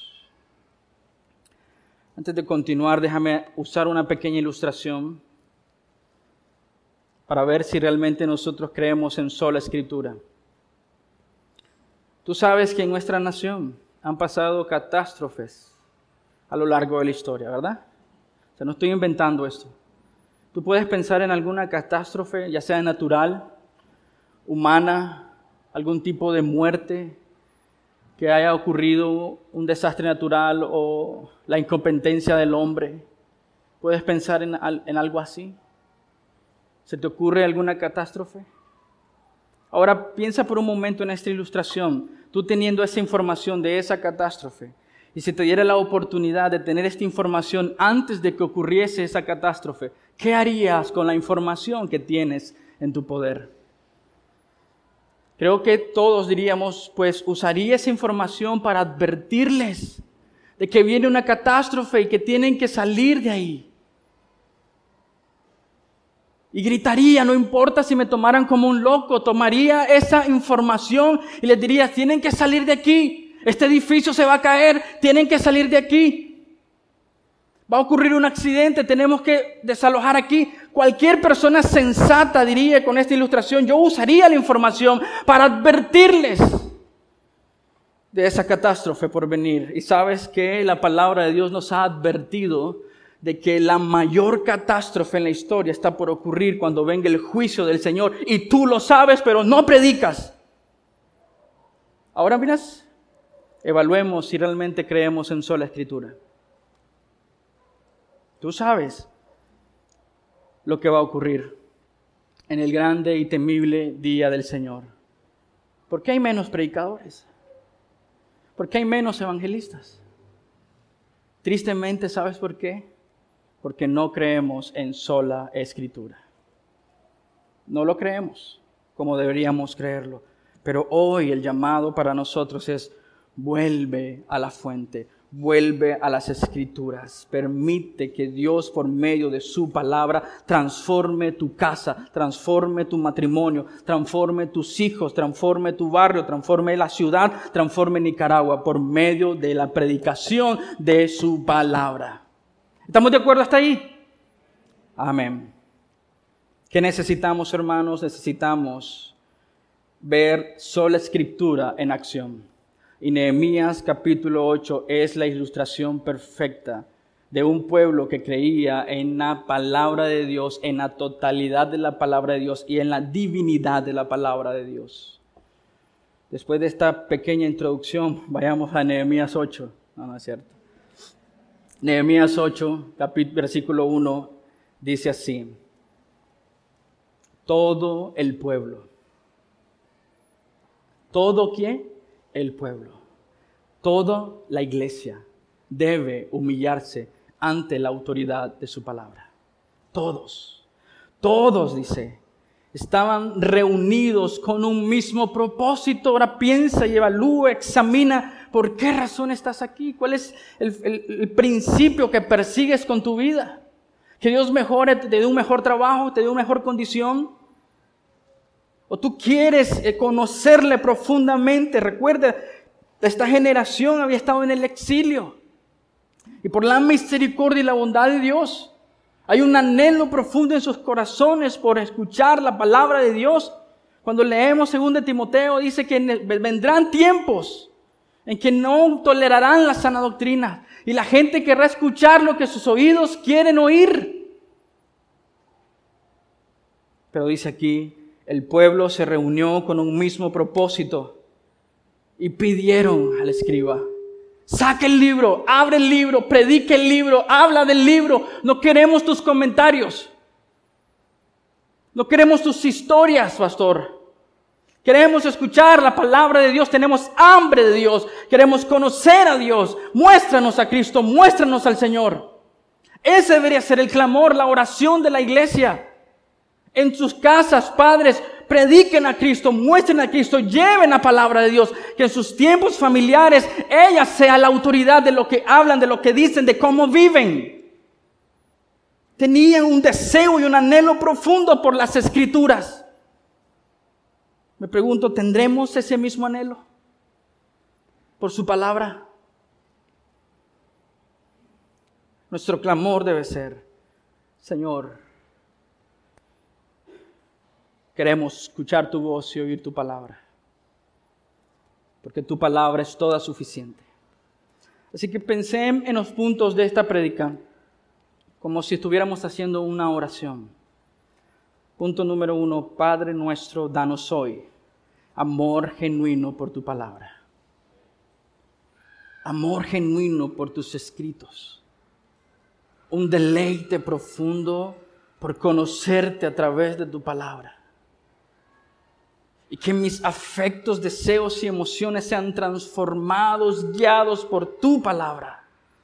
Antes de continuar, déjame usar una pequeña ilustración para ver si realmente nosotros creemos en sola Escritura. Tú sabes que en nuestra nación han pasado catástrofes a lo largo de la historia, ¿verdad? O sea, no estoy inventando esto. Tú puedes pensar en alguna catástrofe, ya sea natural, humana, algún tipo de muerte, que haya ocurrido un desastre natural o la incompetencia del hombre. ¿Puedes pensar en, en algo así? ¿Se te ocurre alguna catástrofe? Ahora piensa por un momento en esta ilustración, tú teniendo esa información de esa catástrofe, y si te diera la oportunidad de tener esta información antes de que ocurriese esa catástrofe, ¿qué harías con la información que tienes en tu poder? Creo que todos diríamos, pues usaría esa información para advertirles de que viene una catástrofe y que tienen que salir de ahí. Y gritaría, no importa si me tomaran como un loco, tomaría esa información y les diría, tienen que salir de aquí, este edificio se va a caer, tienen que salir de aquí. Va a ocurrir un accidente, tenemos que desalojar aquí. Cualquier persona sensata diría con esta ilustración, yo usaría la información para advertirles de esa catástrofe por venir. Y sabes que la palabra de Dios nos ha advertido de que la mayor catástrofe en la historia está por ocurrir cuando venga el juicio del Señor. Y tú lo sabes, pero no predicas. Ahora miras, evaluemos si realmente creemos en sola Escritura. Tú sabes lo que va a ocurrir en el grande y temible día del Señor. ¿Por qué hay menos predicadores? ¿Por qué hay menos evangelistas? Tristemente, ¿sabes por qué? Porque no creemos en sola Escritura. No lo creemos como deberíamos creerlo. Pero hoy el llamado para nosotros es: vuelve a la fuente. Vuelve a las Escrituras. Permite que Dios, por medio de su palabra, transforme tu casa, transforme tu matrimonio, transforme tus hijos, transforme tu barrio, transforme la ciudad, transforme Nicaragua, por medio de la predicación de su palabra. ¿Estamos de acuerdo hasta ahí? Amén. ¿Qué necesitamos, hermanos? Necesitamos ver sola Escritura en acción. Y Nehemías capítulo ocho es la ilustración perfecta de un pueblo que creía en la palabra de Dios, en la totalidad de la palabra de Dios y en la divinidad de la palabra de Dios. Después de esta pequeña introducción, vayamos a Nehemías ocho. No, no es cierto. Nehemías ocho, capítulo, versículo uno, dice así: todo el pueblo. ¿Todo quién? El pueblo. Toda la iglesia debe humillarse ante la autoridad de su palabra. Todos, todos, dice, estaban reunidos con un mismo propósito. Ahora piensa y evalúa, examina por qué razón estás aquí. ¿Cuál es el, el, el principio que persigues con tu vida? Que Dios mejore, te dé un mejor trabajo, te dé una mejor condición. O tú quieres conocerle profundamente. Recuerda, esta generación había estado en el exilio. Y por la misericordia y la bondad de Dios, hay un anhelo profundo en sus corazones por escuchar la palabra de Dios. Cuando leemos segundo de Timoteo, dice que vendrán tiempos en que no tolerarán la sana doctrina. Y la gente querrá escuchar lo que sus oídos quieren oír. Pero dice aquí, el pueblo se reunió con un mismo propósito y pidieron al escriba: saque el libro, abre el libro, predique el libro, habla del libro. No queremos tus comentarios. No queremos tus historias, pastor. Queremos escuchar la palabra de Dios. Tenemos hambre de Dios. Queremos conocer a Dios. Muéstranos a Cristo, muéstranos al Señor. Ese debería ser el clamor, la oración de la iglesia. En sus casas, padres, prediquen a Cristo, muestren a Cristo, lleven la palabra de Dios. Que en sus tiempos familiares ella sea la autoridad de lo que hablan, de lo que dicen, de cómo viven. Tenían un deseo y un anhelo profundo por las Escrituras. Me pregunto, ¿tendremos ese mismo anhelo por su palabra? Nuestro clamor debe ser: Señor, queremos escuchar tu voz y oír tu palabra, porque tu palabra es toda suficiente. Así que pensé en los puntos de esta prédica como si estuviéramos haciendo una oración. Punto número uno: Padre nuestro, danos hoy amor genuino por tu palabra. Amor genuino por tus escritos. Un deleite profundo por conocerte a través de tu palabra. Y que mis afectos, deseos y emociones sean transformados, guiados por tu palabra.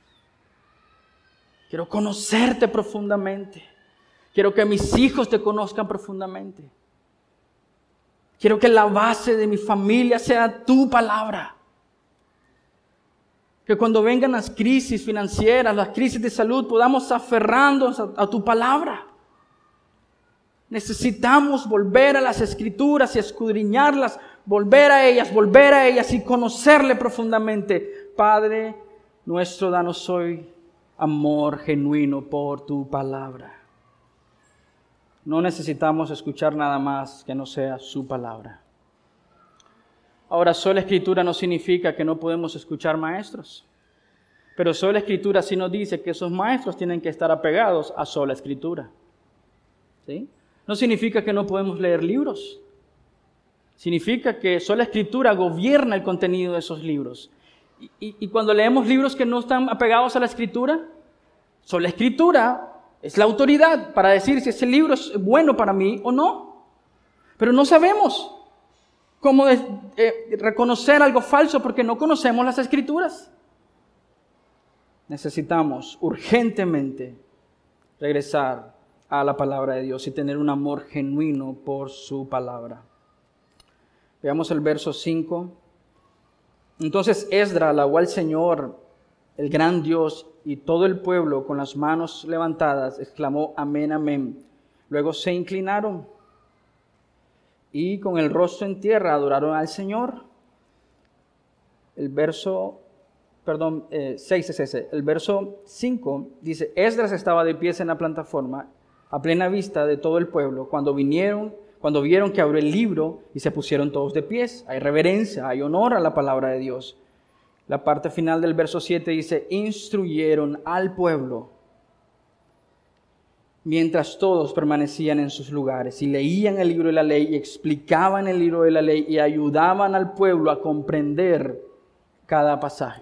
Quiero conocerte profundamente. Quiero que mis hijos te conozcan profundamente. Quiero que la base de mi familia sea tu palabra. Que cuando vengan las crisis financieras, las crisis de salud, podamos aferrarnos a, a tu palabra. Necesitamos volver a las Escrituras y escudriñarlas, volver a ellas, volver a ellas y conocerle profundamente. Padre nuestro, danos hoy amor genuino por tu palabra. No necesitamos escuchar nada más que no sea su palabra. Ahora, sola Escritura no significa que no podemos escuchar maestros. Pero sola Escritura sí nos dice que esos maestros tienen que estar apegados a sola Escritura. ¿Sí? No significa que no podemos leer libros. Significa que sola Escritura gobierna el contenido de esos libros. Y, y, y cuando leemos libros que no están apegados a la Escritura, sola Escritura es la autoridad para decir si ese libro es bueno para mí o no. Pero no sabemos cómo de, eh, reconocer algo falso porque no conocemos las Escrituras. Necesitamos urgentemente regresar a la palabra de Dios y tener un amor genuino por su palabra. Veamos el verso cinco. Entonces Esdras alabó al Señor, el gran Dios, y todo el pueblo con las manos levantadas exclamó amén, amén. Luego se inclinaron y con el rostro en tierra adoraron al Señor. El verso, perdón, eh, seis es ese. El verso cinco dice, Esdras estaba de pies en la plataforma a plena vista de todo el pueblo cuando vinieron, cuando vieron que abrió el libro y se pusieron todos de pies. Hay reverencia, hay honor a la palabra de Dios. La parte final del verso siete dice, instruyeron al pueblo mientras todos permanecían en sus lugares y leían el libro de la ley y explicaban el libro de la ley y ayudaban al pueblo a comprender cada pasaje.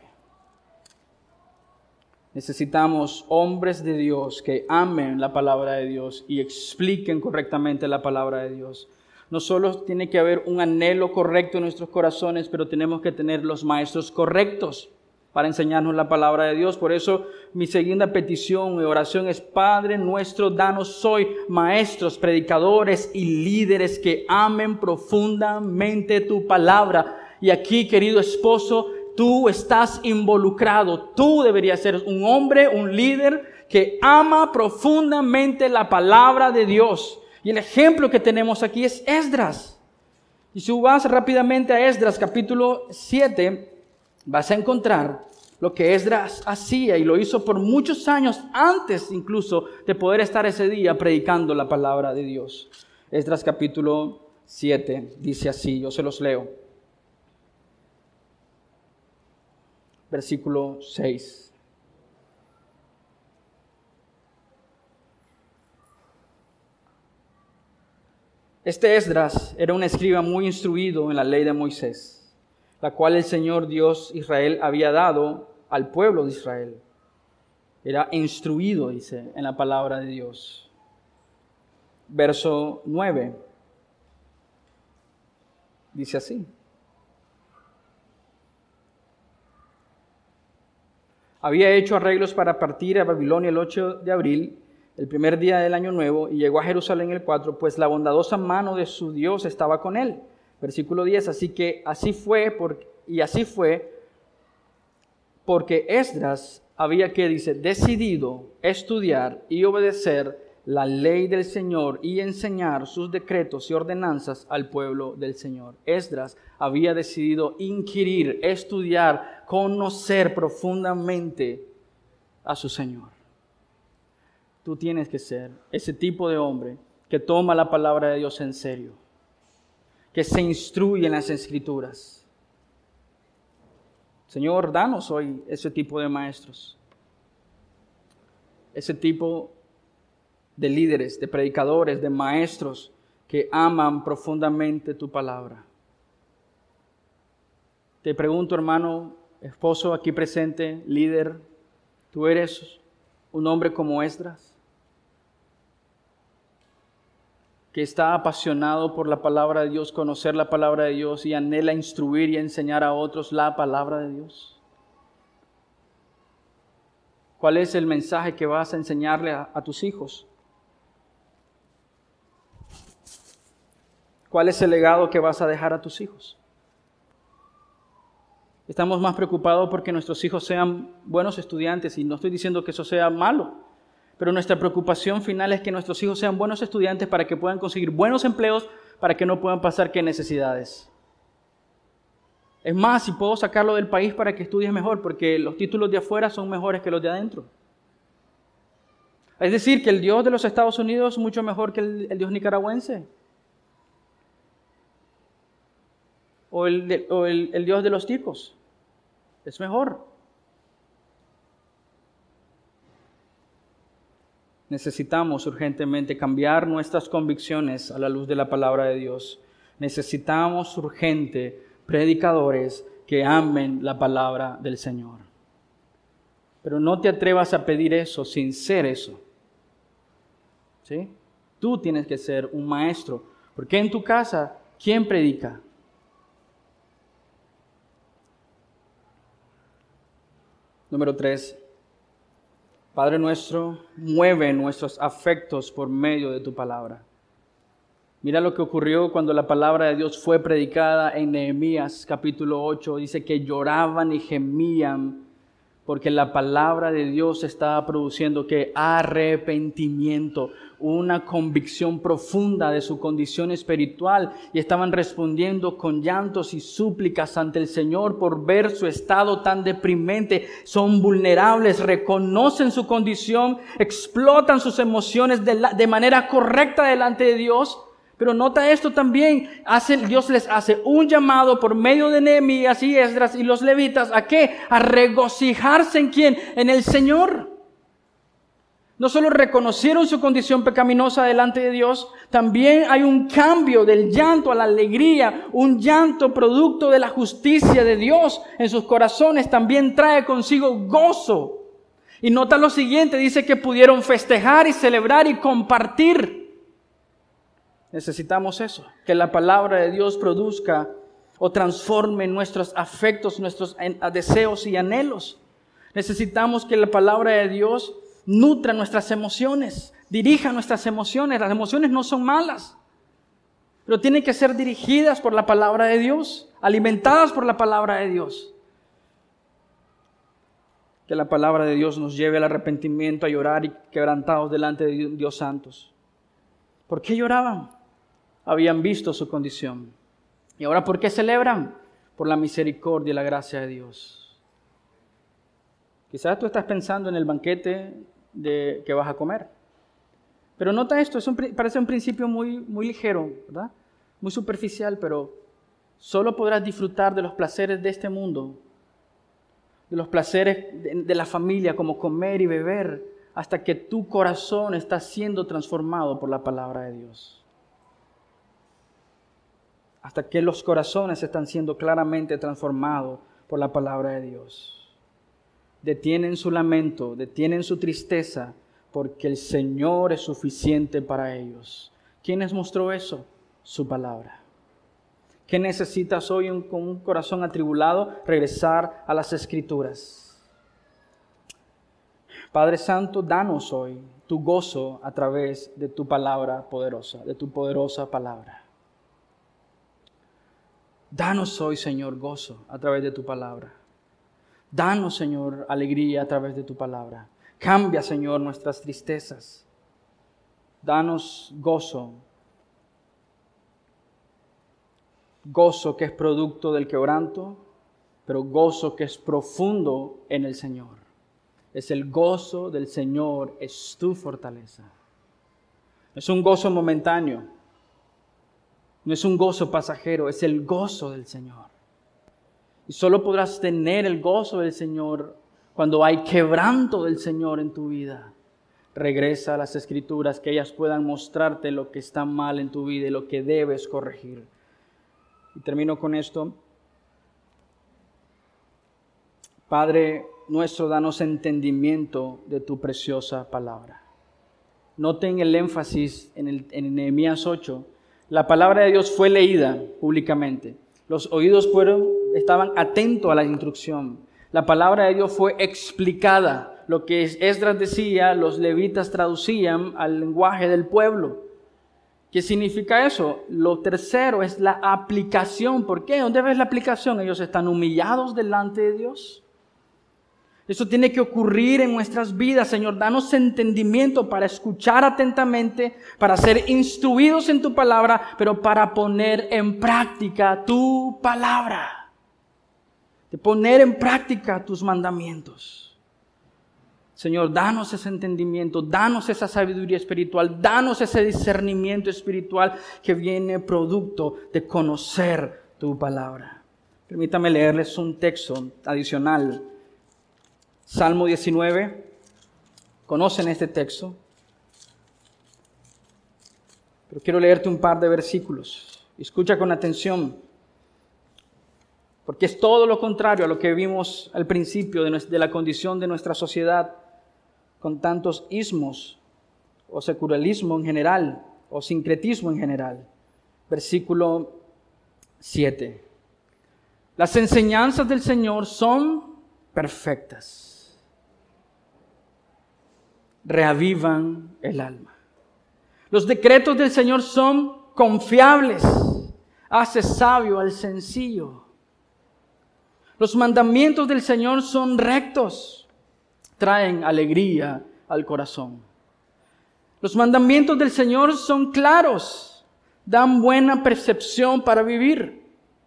Necesitamos hombres de Dios que amen la palabra de Dios y expliquen correctamente la palabra de Dios. No solo tiene que haber un anhelo correcto en nuestros corazones, pero tenemos que tener los maestros correctos para enseñarnos la palabra de Dios. Por eso mi segunda petición y oración es, Padre nuestro, danos hoy maestros, predicadores y líderes que amen profundamente tu palabra. Y aquí, querido esposo, tú estás involucrado. Tú deberías ser un hombre, un líder que ama profundamente la palabra de Dios. Y el ejemplo que tenemos aquí es Esdras. Y si vas rápidamente a Esdras capítulo siete, vas a encontrar lo que Esdras hacía y lo hizo por muchos años antes incluso de poder estar ese día predicando la palabra de Dios. Esdras capítulo siete dice así, yo se los leo. Versículo seis. Este Esdras era un escriba muy instruido en la ley de Moisés, la cual el Señor Dios Israel había dado al pueblo de Israel. Era instruido, dice, en la palabra de Dios. Verso nueve. Dice así. Había hecho arreglos para partir a Babilonia el ocho de abril, el primer día del año nuevo, y llegó a Jerusalén el cuatro, pues la bondadosa mano de su Dios estaba con él. Versículo diez, así que así fue, por, y así fue, porque Esdras había que, dice, decidido estudiar y obedecer la ley del Señor y enseñar sus decretos y ordenanzas al pueblo del Señor. Esdras había decidido inquirir, estudiar, conocer profundamente a su Señor. Tú tienes que ser ese tipo de hombre que toma la palabra de Dios en serio, que se instruye en las Escrituras. Señor, danos hoy ese tipo de maestros, ese tipo de líderes, de predicadores, de maestros que aman profundamente tu palabra. Te pregunto, hermano, esposo aquí presente, líder, ¿tú eres un hombre como Esdras? Que está apasionado por la palabra de Dios, conocer la palabra de Dios y anhela instruir y enseñar a otros la palabra de Dios. ¿Cuál es el mensaje que vas a enseñarle a, a tus hijos? ¿Cuál es el legado que vas a dejar a tus hijos? Estamos más preocupados porque nuestros hijos sean buenos estudiantes, y no estoy diciendo que eso sea malo, pero nuestra preocupación final es que nuestros hijos sean buenos estudiantes para que puedan conseguir buenos empleos, para que no puedan pasar qué necesidades. Es más, si puedo sacarlo del país para que estudies mejor, porque los títulos de afuera son mejores que los de adentro. Es decir, que el Dios de los Estados Unidos es mucho mejor que el, el Dios nicaragüense. O, el, de, o el, el Dios de los ticos. Es mejor. Necesitamos urgentemente cambiar nuestras convicciones a la luz de la palabra de Dios. Necesitamos urgente predicadores que amen la palabra del Señor. Pero no te atrevas a pedir eso sin ser eso. ¿Sí? Tú tienes que ser un maestro. Porque en tu casa, ¿quién predica? Número tres. Padre nuestro, mueve nuestros afectos por medio de tu palabra. Mira lo que ocurrió cuando la palabra de Dios fue predicada en Nehemías capítulo ocho. Dice que lloraban y gemían porque la palabra de Dios estaba produciendo que arrepentimiento, una convicción profunda de su condición espiritual, y estaban respondiendo con llantos y súplicas ante el Señor por ver su estado tan deprimente. Son vulnerables, reconocen su condición, explotan sus emociones de, la, de manera correcta delante de Dios. Pero nota esto también, hace, Dios les hace un llamado por medio de Nehemías y Esdras y los levitas. ¿A qué? A regocijarse ¿en quién? En el Señor. No solo reconocieron su condición pecaminosa delante de Dios, también hay un cambio del llanto a la alegría, un llanto producto de la justicia de Dios en sus corazones, también trae consigo gozo. Y nota lo siguiente, dice que pudieron festejar y celebrar y compartir. Necesitamos eso, que la palabra de Dios produzca o transforme nuestros afectos, nuestros deseos y anhelos. Necesitamos que la palabra de Dios nutra nuestras emociones, dirija nuestras emociones. Las emociones no son malas, pero tienen que ser dirigidas por la palabra de Dios, alimentadas por la palabra de Dios. Que la palabra de Dios nos lleve al arrepentimiento, a llorar y quebrantados delante de Dios santos. ¿Por qué lloraban? Habían visto su condición. ¿Y ahora por qué celebran? Por la misericordia y la gracia de Dios. Quizás tú estás pensando en el banquete de, que vas a comer. Pero nota esto, es un, parece un principio muy, muy ligero, ¿verdad? Muy superficial, pero solo podrás disfrutar de los placeres de este mundo, de los placeres de, de la familia, como comer y beber, hasta que tu corazón está siendo transformado por la palabra de Dios. Hasta que los corazones están siendo claramente transformados por la palabra de Dios. Detienen su lamento, detienen su tristeza, porque el Señor es suficiente para ellos. ¿Quién les mostró eso? Su palabra. ¿Qué necesitas hoy con un corazón atribulado? Regresar a las Escrituras. Padre Santo, danos hoy tu gozo a través de tu palabra poderosa, de tu poderosa palabra. Danos hoy, Señor, gozo a través de tu palabra. Danos, Señor, alegría a través de tu palabra. Cambia, Señor, nuestras tristezas. Danos gozo. Gozo que es producto del quebranto, pero gozo que es profundo en el Señor. Es el gozo del Señor, es tu fortaleza. Es un gozo momentáneo. No es un gozo pasajero, es el gozo del Señor. Y solo podrás tener el gozo del Señor cuando hay quebranto del Señor en tu vida. Regresa a las Escrituras, que ellas puedan mostrarte lo que está mal en tu vida y lo que debes corregir. Y termino con esto. Padre nuestro, danos entendimiento de tu preciosa palabra. Noten el énfasis en, el, en Nehemías ocho. La palabra de Dios fue leída públicamente. Los oídos fueron, estaban atentos a la instrucción. La palabra de Dios fue explicada. Lo que Esdras decía, los levitas traducían al lenguaje del pueblo. ¿Qué significa eso? Lo tercero es la aplicación. ¿Por qué? ¿Dónde ves la aplicación? Ellos están humillados delante de Dios. Eso tiene que ocurrir en nuestras vidas, Señor. Danos entendimiento para escuchar atentamente, para ser instruidos en tu palabra, pero para poner en práctica tu palabra. De poner en práctica tus mandamientos. Señor, danos ese entendimiento, danos esa sabiduría espiritual, danos ese discernimiento espiritual que viene producto de conocer tu palabra. Permítame leerles un texto adicional. Salmo diecinueve. ¿Conocen este texto? Pero quiero leerte un par de versículos. Escucha con atención. Porque es todo lo contrario a lo que vimos al principio de la condición de nuestra sociedad, con tantos ismos o secularismo en general o sincretismo en general. Versículo siete. Las enseñanzas del Señor son perfectas. Reavivan el alma. Los decretos del Señor son confiables. Hace sabio al sencillo. Los mandamientos del Señor son rectos. Traen alegría al corazón. Los mandamientos del Señor son claros. Dan buena percepción para vivir.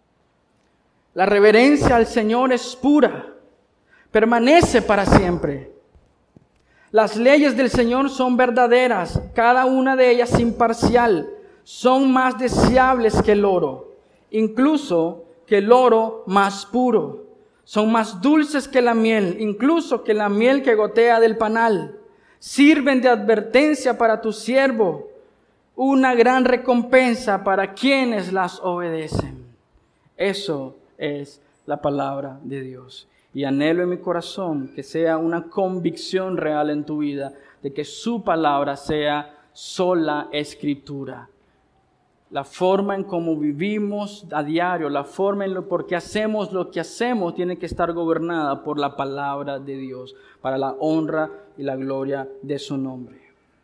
La reverencia al Señor es pura. Permanece para siempre. Las leyes del Señor son verdaderas. Cada una de ellas imparcial. Son más deseables que el oro. Incluso que el oro más puro. Son más dulces que la miel, incluso que la miel que gotea del panal. Sirven de advertencia para tu siervo, una gran recompensa para quienes las obedecen. Eso es la palabra de Dios. Y anhelo en mi corazón que sea una convicción real en tu vida, de que su palabra sea sola escritura. La forma en cómo vivimos a diario, la forma en lo por qué hacemos lo que hacemos, tiene que estar gobernada por la palabra de Dios, para la honra y la gloria de su nombre.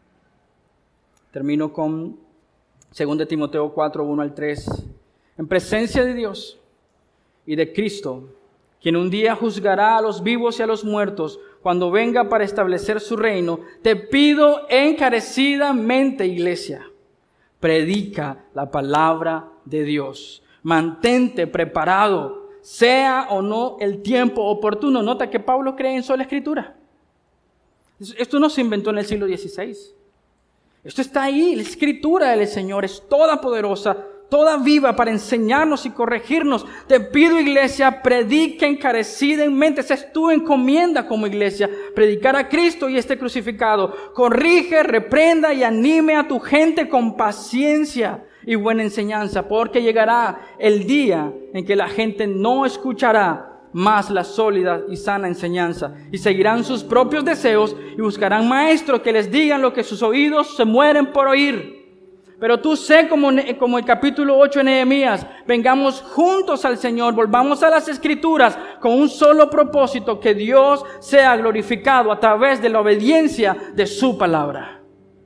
Termino con segunda Timoteo cuatro, uno al tres. En presencia de Dios y de Cristo, quien un día juzgará a los vivos y a los muertos, cuando venga para establecer su reino, te pido encarecidamente, iglesia, predica la palabra de Dios. Mantente preparado, sea o no el tiempo oportuno. Nota que Pablo cree en sola escritura. Esto no se inventó en el siglo dieciséis. Esto está ahí. La escritura del Señor es toda poderosa, toda viva para enseñarnos y corregirnos. Te pido, iglesia, predica encarecidamente. Esa es tu encomienda como iglesia. Predicar a Cristo y este crucificado. Corrige, reprenda y anime a tu gente con paciencia y buena enseñanza. Porque llegará el día en que la gente no escuchará más la sólida y sana enseñanza. Y seguirán sus propios deseos y buscarán maestros que les digan lo que sus oídos se mueren por oír. Pero tú sé como, como el capítulo ocho de Nehemías, vengamos juntos al Señor, volvamos a las Escrituras con un solo propósito, que Dios sea glorificado a través de la obediencia de su palabra.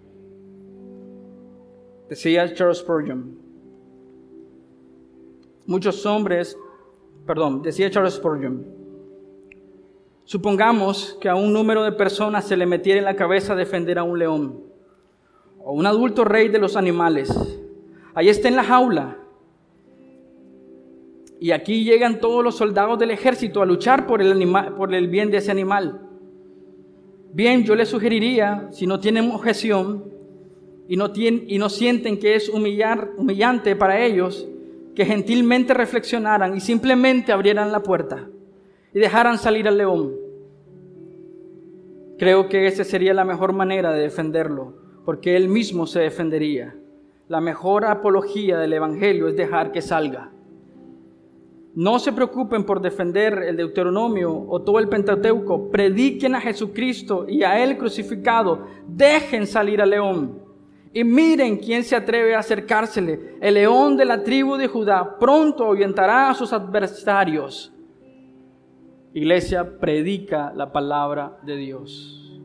Decía Charles Spurgeon, muchos hombres, perdón, decía Charles Spurgeon, supongamos que a un número de personas se le metiera en la cabeza defender a un león, o un adulto rey de los animales. Ahí está en la jaula. Y aquí llegan todos los soldados del ejército a luchar por el, anima, por el bien de ese animal. Bien, yo les sugeriría, si no tienen objeción y no, tienen, y no sienten que es humillar, humillante para ellos, que gentilmente reflexionaran y simplemente abrieran la puerta y dejaran salir al león. Creo que esa sería la mejor manera de defenderlo, porque él mismo se defendería. La mejor apología del Evangelio es dejar que salga. No se preocupen por defender el Deuteronomio o todo el Pentateuco. Prediquen a Jesucristo y a Él crucificado. Dejen salir al león. Y miren quién se atreve a acercársele. El león de la tribu de Judá pronto ahuyentará a sus adversarios. Iglesia, predica la palabra de Dios.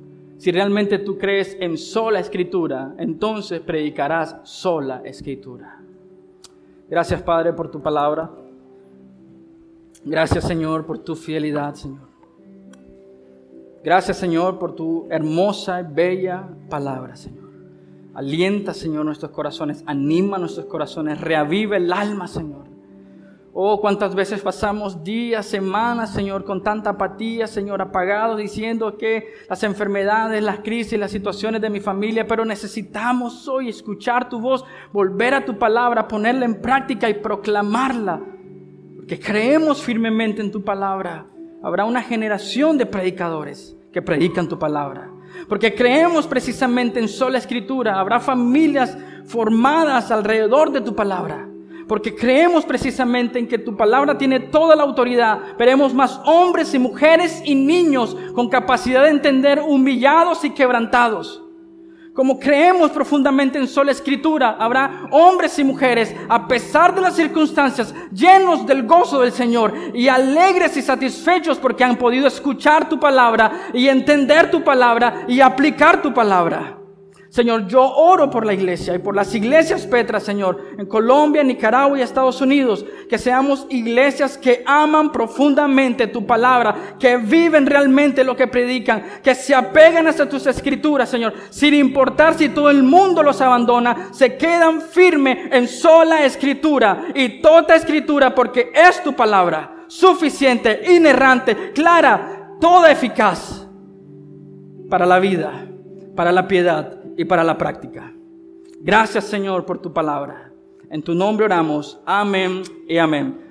Si realmente tú crees en sola Escritura, entonces predicarás sola Escritura. Gracias, Padre, por tu palabra. Gracias, Señor, por tu fidelidad, Señor. Gracias, Señor, por tu hermosa y bella palabra, Señor. Alienta, Señor, nuestros corazones, anima nuestros corazones, reaviva el alma, Señor. Oh, cuántas veces pasamos días, semanas, Señor, con tanta apatía, Señor, apagados, diciendo que las enfermedades, las crisis, las situaciones de mi familia, pero necesitamos hoy escuchar tu voz, volver a tu palabra, ponerla en práctica y proclamarla, porque creemos firmemente en tu palabra. Habrá una generación de predicadores que predican tu palabra, porque creemos precisamente en sola Escritura. Habrá familias formadas alrededor de tu palabra, porque creemos precisamente en que tu palabra tiene toda la autoridad. Veremos más hombres y mujeres y niños con capacidad de entender, humillados y quebrantados. Como creemos profundamente en sola Escritura, habrá hombres y mujeres, a pesar de las circunstancias, llenos del gozo del Señor y alegres y satisfechos porque han podido escuchar tu palabra y entender tu palabra y aplicar tu palabra. Señor, yo oro por la iglesia y por las iglesias Petras, Señor, en Colombia, Nicaragua y Estados Unidos, que seamos iglesias que aman profundamente tu palabra, que viven realmente lo que predican, que se apegan hasta tus escrituras, Señor, sin importar si todo el mundo los abandona, se quedan firmes en sola Escritura y toda Escritura, porque es tu palabra, suficiente, inerrante, clara, toda eficaz para la vida, para la piedad y para la práctica. Gracias, Señor, por tu palabra. En tu nombre oramos. Amén y amén.